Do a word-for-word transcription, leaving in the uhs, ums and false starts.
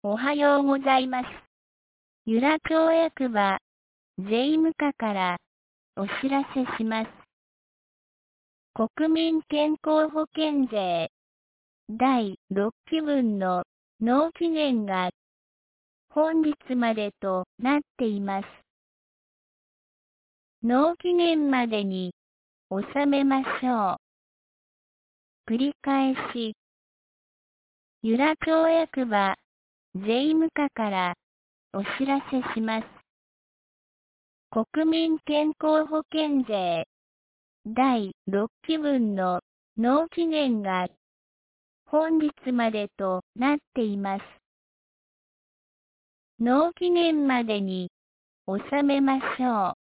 おはようございます。由良町役場、税務課からお知らせします。国民健康保険税だいろっきぶんの納期限が本日までとなっています。納期限までに納めましょう。繰り返し、由良町役場、税務課からお知らせします。国民健康保険税だいろっきぶんの納期限が本日までとなっています。納期限までに納めましょう。